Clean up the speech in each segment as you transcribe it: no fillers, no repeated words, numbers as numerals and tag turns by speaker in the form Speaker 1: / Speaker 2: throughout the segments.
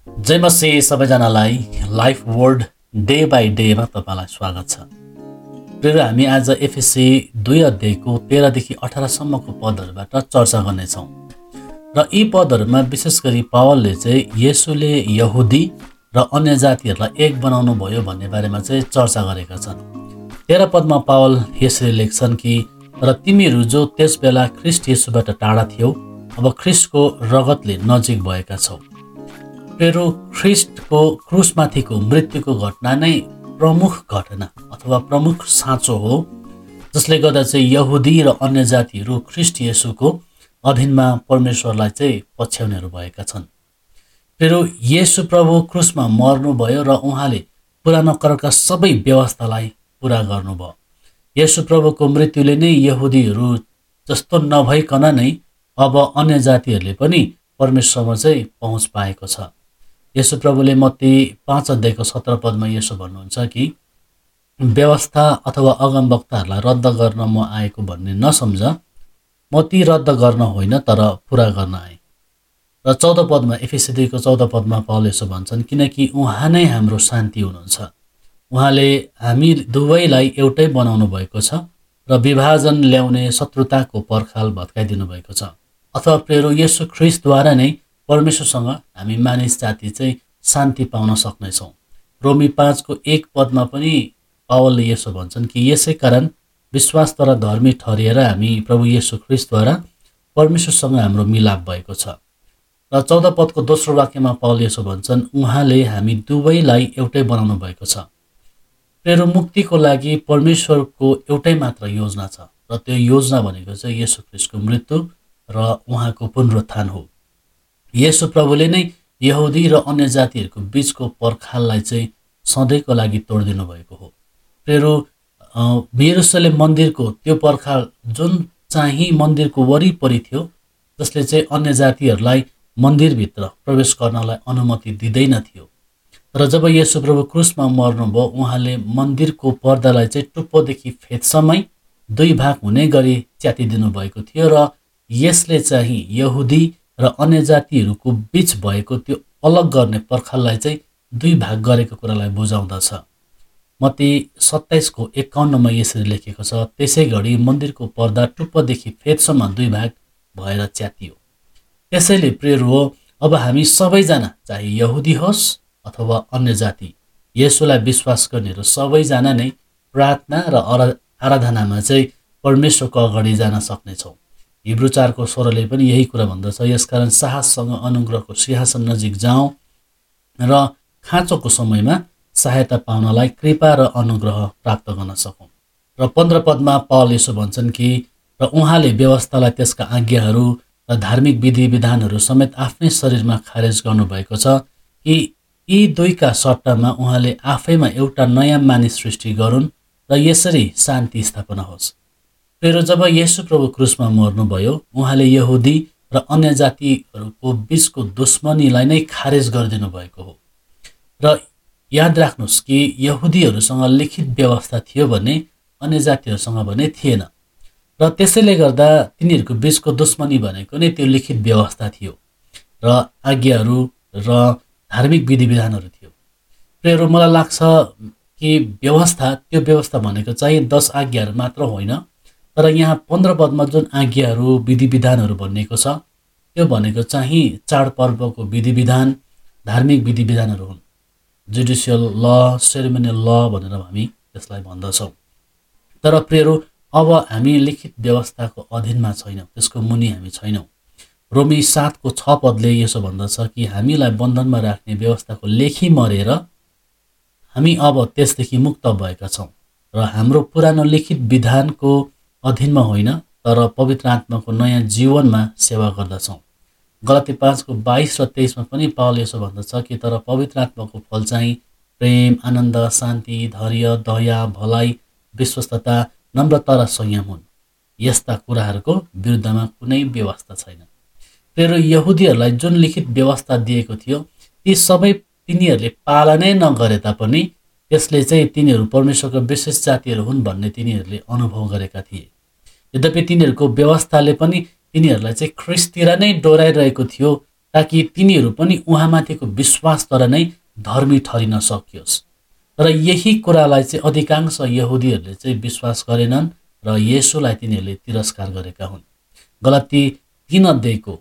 Speaker 1: जय मसीह सबैजनालाई life word day by डेमा तपाईँलाई स्वागत छ। प्रिय हामी आज एफएससी 2 अध्यायको 13 देखि 18 सम्मको पदहरूबाट चर्चा गर्नेछौँ र यी पदहरूमा विशेष गरी पावलले चाहिँ येशूले यहुदी र अन्य जातिहरूलाई एक बनाउनु भयो भन्ने बारेमा चाहिँ चर्चा गरेका छन्। 13 पदमा पावल यसरी लेख्छन् कि र तिमीहरू जो त्यस बेला ख्रीष्ट येशूबाट टाढा थियौ अब ख्रीष्टको रगतले नजिक भएका छौ। प्रिय ख्रीष्टको क्रुसमाथिको मृत्युको घटना नै प्रमुख घटना अथवा प्रमुख साँचो हो, जसले गर्दा चाहिँ यहुदी र अन्य जातिहरू ख्रीष्ट येशूको अधीनमा परमेश्वरलाई चाहिँ पछ्याउनेहरू भएका छन्। प्रिय येशू प्रभु क्रुसमा मर्नुभयो र उहाँले पुरानो करारका सबै व्यवस्थालाई पुरा गर्नुभयो। येशू प्रभुको मृत्युले नै यहुदीहरू जस्तो नभइकन नै अब अन्य जातिहरूले पनि परमेश्वरमा चाहिँ पहुँच पाएको छ। येशू प्रभुले मत्ती 5 अध्यायको 17 पदमा यसो भन्नुहुन्छ कि व्यवस्था अथवा अगमवक्ताहरूलाई रद्द गर्न म आएको भन्ने नसम्झ, म ती रद्द गर्न होइन तर पुरा गर्न आएँ। र 14 पदमा एफएससी 2 को 14 पदमा पावल यसो भन्छन्, किनकि उहाँ नै हाम्रो शान्ति हुनुहुन्छ। उहाँले हामी दुवैलाई एउटै बनाउनु भएको छ र विभाजन ल्याउने शत्रुताको पर्खाल भत्काइदिनु भएको छ। अथवा प्रिय येशू ख्रीष्टद्वारा नै परमेश्वरसँग हामी मानिस जाति चाहिँ शान्ति पाउन सक्नेछौँ। रोमी 5 को 1 पदमा पनि पावलले यसो भन्छन् कि यसै कारण विश्वासद्वारा धर्मी ठहरिएर हामी प्रभु येशू ख्रीष्टद्वारा परमेश्वरसँग हाम्रो मिलाप भएको छ। र 14 पदको दोस्रो वाक्यमा पावल यसो भन्छन्, उहाँले हामी दुवैलाई एउटै बनाउनु भएको छ। प्रिय मुक्तिको लागि परमेश्वरको एउटै मात्र योजना छ र त्यो योजना भनेको चाहिँ येशू ख्रीष्टको मृत्यु र उहाँको पुनरुत्थान हो। येशू प्रभुले नै यहुदी र अन्य जातिहरूको बीचको पर्खाललाई चाहिँ सधैँको लागि तोडिदिनु भएको हो। प्रिय यरुशलेम मन्दिरको त्यो पर्खाल जुन चाहिँ मन्दिरको वरिपरि थियो, जसले चाहिँ अन्य जातिहरूलाई मन्दिरभित्र प्रवेश गर्नलाई अनुमति दिँदैन थियो। र जब येशू प्रभु क्रुसमा मर्नुभयो, उहाँले मन्दिरको पर्दालाई चाहिँ टुप्पोदेखि फेदसम्मै 2 भाग हुने गरी च्यातिदिनु भएको थियो र यसले चाहिँ यहुदी र अन्य जातिहरूको बीच भएको त्यो अलग गर्ने पर्खाललाई चाहिँ 2 भाग गरेको कुरालाई बुझाउँदछ। मत्ती 27 को 51 मा यसरी लेखेको छ, त्यसै गरी मन्दिरको पर्दा टुप्पोदेखि फेदसम्म 2 भाग भएर च्यातियो। त्यसैले प्रिय हो, अब हामी सबैजना चाहे यहुदी होस् अथवा अन्य जाति, येशूलाई विश्वास गर्नेहरू सबैजना नै प्रार्थना र आराधनामा चाहिँ परमेश्वरको अगाडि जान सक्नेछौँ। हिब्रू 4 को 16 पनि यही कुरा भन्दछ, यसकारण साहससँग अनुग्रहको सिंहासन नजिक जाउँ र खाँचोको समयमा सहायता पाउनलाई कृपा र अनुग्रह प्राप्त गर्न सकौँ। र 15 पदमा पावल यसो भन्छन् कि र उहाँले व्यवस्थालाई, त्यसका आज्ञाहरू र धार्मिक विधि विधानहरू समेत आफ्नै शरीरमा खारेज गर्नुभएको छ कि यी दुईका सट्टामा उहाँले आफैमा एउटा नयाँ मानिस सृष्टि गरून् र यसरी शान्ति स्थापना होस्। प्रिय जब येशू प्रभु क्रुसमा मर्नुभयो, उहाँले यहुदी र अन्य जातिहरूको बीचको दुश्मनीलाई नै खारेज गरिदिनु भएको हो। र याद राख्नुहोस् कि यहुदीहरूसँग लिखित व्यवस्था थियो भने अन्य जातिहरूसँग भने थिएन, र त्यसैले गर्दा तिनीहरूको बीचको दुश्मनी भनेको नै त्यो लिखित व्यवस्था थियो र आज्ञाहरू र धार्मिक विधि विधानहरू थियो। प्रिय मलाई लाग्छ कि त्यो व्यवस्था भनेको चाहिँ 10 आज्ञाहरू मात्र होइन, तर यहाँ 15 पदमा जुन आज्ञाहरू विधि विधानहरू भनिएको छ, त्यो भनेको चाहिँ चाडपर्वको विधि विधान, धार्मिक विधि विधानहरू हुन्। जुडिसियल ल, सेरेमोनियल ल भनेर हामी त्यसलाई भन्दछौँ। तर प्रिय अब हामी लिखित व्यवस्थाको अधीनमा छैनौँ, त्यसको मुनि हामी छैनौँ। रोमी 7 को 6 पदले यसो भन्दछ कि हामीलाई बन्धनमा राख्ने व्यवस्थाको लेखी मरेर हामी अब त्यसदेखि मुक्त भएका छौँ र हाम्रो पुरानो लिखित विधानको अधीनमा होइन, तर पवित्र आत्माको नयाँ जीवनमा सेवा गर्दछौँ। गलाती 5 को 22 र 23 मा पनि पावल यसो भन्दछ कि तर पवित्र आत्माको फल चाहिँ प्रेम, आनन्द, शान्ति, धैर्य, दया, भलाइ, विश्वस्तता, नम्रता र संयम हुन्। यस्ता कुराहरूको विरुद्धमा कुनै व्यवस्था छैन। प्रिय यहुदीहरूलाई जुन लिखित व्यवस्था दिएको थियो, ती सबै तिनीहरूले पालनै नगरे तापनि त्यसले चाहिँ तिनीहरू परमेश्वरको विशेष जातिहरू हुन् भन्ने तिनीहरूले अनुभव गरेका थिए। यद्यपि तिनीहरूको व्यवस्थाले पनि तिनीहरूलाई चाहिँ ख्रीष्टतिर नै डोराइरहेको थियो ताकि तिनीहरू पनि उहाँमाथिको विश्वासद्वारा नै धर्मी ठहरिन सकियोस्। तर यही कुरालाई चाहिँ अधिकांश यहुदीहरूले चाहिँ विश्वास गरेनन् र येशूलाई तिनीहरूले तिरस्कार गरेका हुन्। गलाती 3 अध्यायको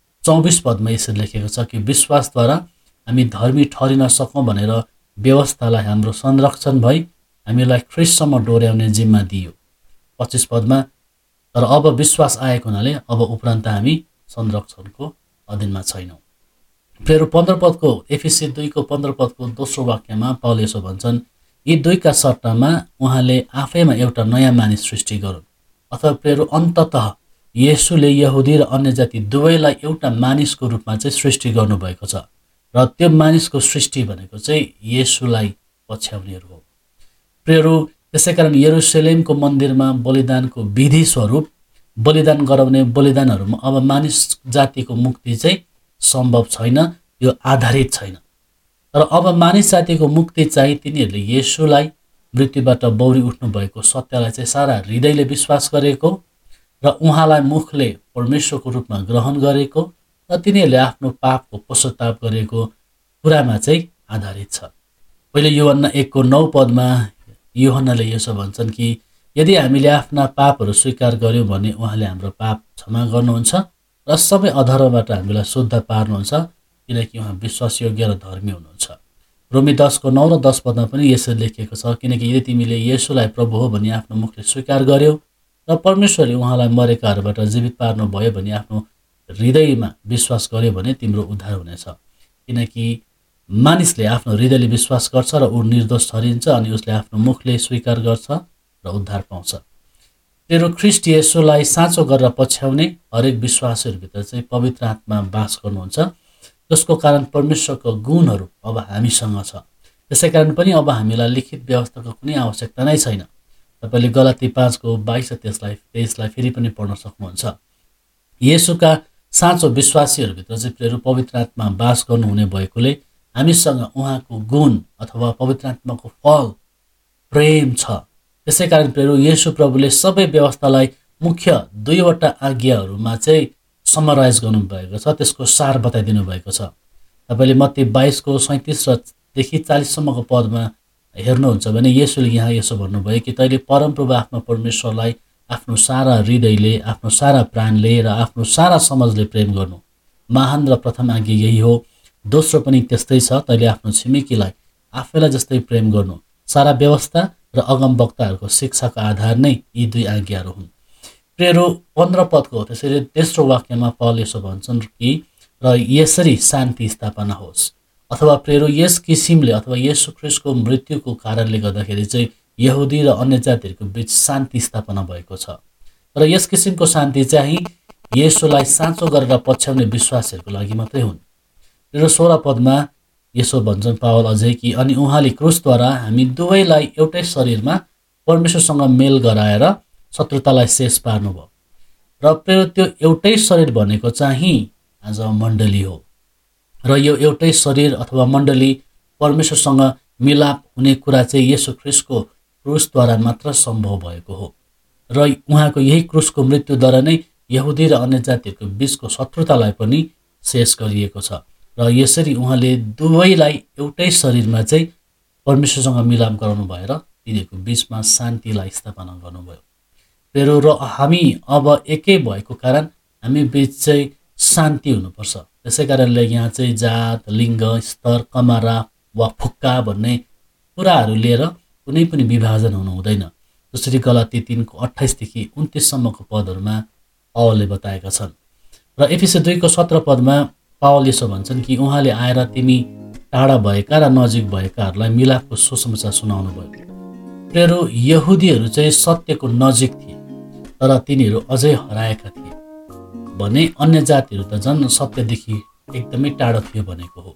Speaker 1: 24 पदमा यसरी लेखेको छ कि विश्वासद्वारा हामी धर्मी ठहरिन सकौँ भनेर व्यवस्थालाई हाम्रो संरक्षण भई हामीलाई ख्रीष्टसम्म डोर्याउने जिम्मा दियो। 25 पदमा तर अब विश्वास आएको हुनाले अब उपरान्त हामी संरक्षणको अधीनमा छैनौँ। फेरि 15 पदको एफिसी 2को 15 पदको दोस्रो वाक्यमा पाउल यसो भन्छन्, यी दुईका सट्टामा उहाँले आफैमा एउटा नयाँ मानिस सृष्टि गरून्। अथवा फेरि अन्ततः येशूले यहुदी र अन्य जाति दुवैलाई एउटा मानिसको रूपमा चाहिँ सृष्टि गर्नुभएको छ र त्यो मानिसको सृष्टि भनेको चाहिँ येशूलाई पछ्याउनेहरू हो। प्रियहरू, त्यसै कारण यरुशलेमको मन्दिरमा बलिदानको विधि स्वरूप बलिदान गराउने बलिदानहरूमा अब मानिस जातिको मुक्ति चाहिँ सम्भव छैन, यो आधारित छैन। तर अब मानिस जातिको मुक्ति चाहिँ तिनीहरूले येशूलाई मृत्युबाट बौरी उठ्नु भएको सत्यलाई चाहिँ सारा हृदयले विश्वास गरेको र उहाँलाई मुखले परमेश्वरको रूपमा ग्रहण गरेको र तिनीहरूले आफ्नो पापको पश्चाताप गरेको कुरामा चाहिँ आधारित छ। पहिले यूहन्ना 1:9 पदमा यूहन्नाले यसो भन्छन् कि यदि हामीले आफ्ना पापहरू स्वीकार गर्यौँ भने उहाँले हाम्रो पाप क्षमा गर्नुहुन्छ र सबै अधर्मबाट हामीलाई शुद्ध पार्नुहुन्छ, किनकि उहाँ विश्वासयोग्य र धर्मी हुनुहुन्छ। रोमी 10:9 र 10 पदमा पनि यसरी लेखिएको छ, किनकि यदि तिमीले येशूलाई प्रभु हो भने आफ्नो मुखले स्वीकार गर्यौ र परमेश्वरले उहाँलाई मरेकाहरूबाट जीवित पार्नु भयो भने आफ्नो हृदयमा विश्वास गर्यो भने तिम्रो उद्धार हुनेछ। किनकि मानिसले आफ्नो हृदयले विश्वास गर्छ र ऊ निर्दोष ठहरिन्छ अनि उसले आफ्नो मुखले स्वीकार गर्छ र उद्धार पाउँछ। तेरो ख्रीष्ट येशूलाई साँचो गरेर पछ्याउने हरेक विश्वासीहरूभित्र चाहिँ पवित्र आत्मा वास गर्नुहुन्छ, जसको कारण परमेश्वरको गुणहरू अब हामीसँग छ। त्यसै कारण पनि अब हामीलाई लिखित व्यवस्थाको कुनै आवश्यकता नै छैन। तपाईँले गलाती 5:22-23लाई फेरि पनि पढ्न सक्नुहुन्छ। येशूका साँचो विश्वासीहरूभित्र चाहिँ प्रेरो पवित्र आत्मा वास गर्नुहुने भएकोले हामीसँग उहाँको गुण अथवा पवित्र आत्माको फल प्रेम छ। त्यसै कारण प्रेरो येशू प्रभुले सबै व्यवस्थालाई मुख्य 2वटा आज्ञाहरूमा चाहिँ समराइज गर्नुभएको छ, त्यसको सार बताइदिनु भएको छ। तपाईँले मत्ती 22:37देखि 40सम्मको पदमा हेर्नुहुन्छ भने येशूले यहाँ यसो भन्नुभयो कि तैँले परमप्रभु आफ्नो परमेश्वरलाई आफ्नो सारा हृदयले, आफ्नो सारा प्राणले र आफ्नो सारा समझले प्रेम गर्नु महान र प्रथम आज्ञा यही हो। दोस्रो पनि त्यस्तै छ, तैँले आफ्नो छिमेकीलाई आफैलाई जस्तै प्रेम गर्नु। सारा व्यवस्था र अगमवक्ताहरूको शिक्षाको आधार नै यी 2 आज्ञाहरू हुन्। प्रेरो 15 पदको त्यसरी तेस्रो वाक्यमा पाउल यसो भन्छन् कि र यसरी शान्ति स्थापना होस्। अथवा प्रेरो यस किसिमले अथवा येशू ख्रीष्टको मृत्युको कारणले गर्दाखेरि चाहिँ यहुदी र अन्य जातिहरूको बीच शान्ति स्थापना भएको छ। तर यस किसिमको शान्ति चाहिँ येशूलाई साँचो गरेर पछ्याउने विश्वासीहरूको लागि मात्रै हुन्। र 16 पदमा यसो भन्छन् पावल अझै कि अनि उहाँले क्रुसद्वारा हामी दुवैलाई एउटै शरीरमा परमेश्वरसँग मेल गराएर शत्रुतालाई शेष पार्नुभयो। र प्रेरो त्यो एउटै शरीर भनेको चाहिँ आज मण्डली हो र यो एउटै शरीर अथवा मण्डली परमेश्वरसँग मिलाप हुने कुरा चाहिँ येशू ख्रीष्टको क्रुसद्वारा मात्र सम्भव भएको हो र उहाँको यही क्रुसको मृत्युद्वारा नै यहुदी र अन्य जातिहरूको बीचको शत्रुतालाई पनि शेष गरिएको छ र यसरी उहाँले दुवैलाई एउटै शरीरमा चाहिँ परमेश्वरसँग मिलाप गराउनु भएर तिनीहरूको बीचमा शान्तिलाई स्थापना गर्नुभयो। फेरि र हामी अब एकै भएको कारण हामी बीच चाहिँ शान्ति हुनुपर्छ। त्यसै कारणले यहाँ चाहिँ जात, लिङ्ग, स्तर, कमारा वा फुक्का भन्ने कुराहरू लिएर कुनै पनि विभाजन हुनु हुँदैन, जसरी गलाती 3:28देखि 29सम्मको पदहरूमा पावलले बताएका छन्। र एफिसी 2:17 पदमा पावल यसो भन्छन् कि उहाँले आएर तिमी टाढा भएका र नजिक भएकाहरूलाई मिलापको सुसमाचार सुनाउनु भयो। प्रेरो यहुदीहरू चाहिँ सत्यको नजिक थिए तर तिनीहरू अझै हराएका थिए भने अन्य जातिहरू त झन् सत्यदेखि एकदमै टाढो थियो भनेको हो।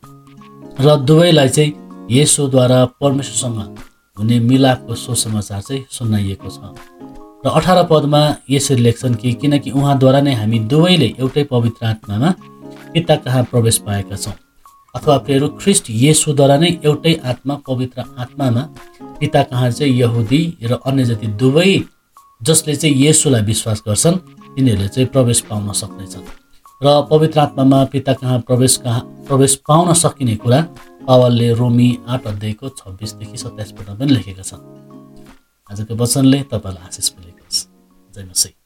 Speaker 1: र दुवैलाई चाहिँ येशूद्वारा परमेश्वरसँग हुने मिलापको सुसमाचार चाहिँ सुनाइएको छ। र 18 पदमा यसरी लेख्छन् कि किनकि उहाँद्वारा नै हामी दुवैले एउटै पवित्र आत्मामा पिता कहाँ प्रवेश पाएका छौँ। अथवा प्रेरो ख्रीष्ट येशूद्वारा नै एउटै आत्मा पवित्र आत्मामा पिता कहाँ चाहिँ यहुदी र अन्य जाति दुवै जसले चाहिँ येशूलाई विश्वास गर्छन् तिनीहरूले चाहिँ प्रवेश पाउन सक्नेछन्। र पवित्र आत्मामा पिता कहाँ प्रवेश पाउन सकिने कुरा पावलले रोमी 8 अध्यायको 26 देखि 27 पदमा पनि लेखेका छन्। आजको वचनले तपाईलाई आशिष मिलेको होस्। जय मसीह।